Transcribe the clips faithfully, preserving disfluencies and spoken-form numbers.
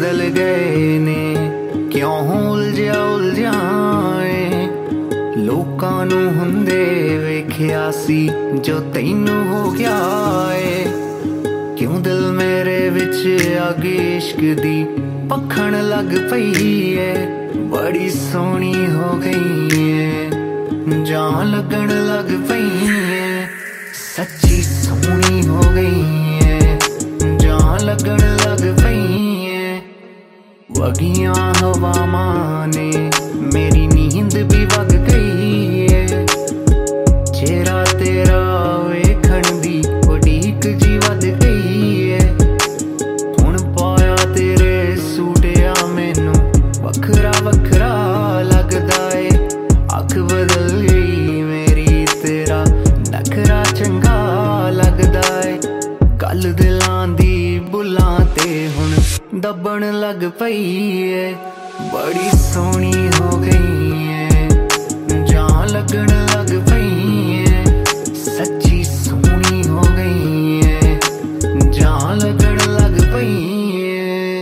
बदल गए ने, क्यों उलझिया उलझिया ए। लोकां नूं हुंदे वेखिया सी जो तैनू हो गया ए। क्यों दिल मेरे विच अग इश्क दी पखण लग पई है। बड़ी सोहनी हो गई है, जान लगन लग पई है। सच्ची सोहनी हो गई है, जान लगन लग पई है। वगियां हवावां ने मेरी नींद भी वग गई है। चेहरा तेरा वेखण दी उड़ीक जी वध गई है। हुण पाया तेरे सूटिया मैनू वखरा वखरा लगदा है। अख बदल गई मेरी, तेरा नखरा चंगा लगदा है। गल दिलां दी बुलां ते हुण दबण लग पई है। बड़ी सोहनी हो गई है, जान लगन लग पई है। सच्ची सोहनी हो गई है, जान लगन लग पई है।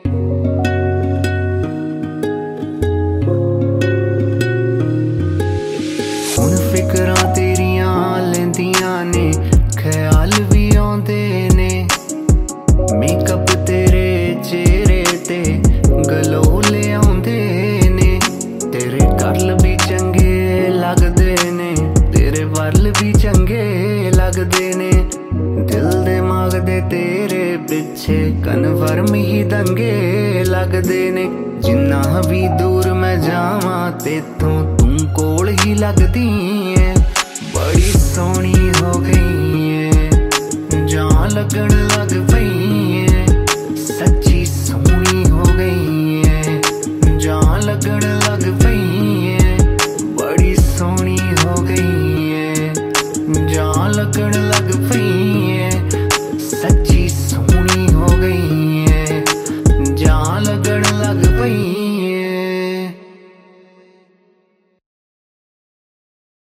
हुण फिकरां तेरियां लैंदियां ने, ख्याल भी आउंदे ने। मेकअप तेरे चेहरे ते गलोले आउंदे ने। तेरे गल भी चंगे लगदे ने, तेरे वल भी चंगे लगदे ने। दिल दिमाग दे तेरे पिछे कन्फर्म ही दंगे लगदे ने। जिन्ना भी दूर मैं जावां तेथों तू कोल ही लगदी है। बड़ी सोहनी हो गई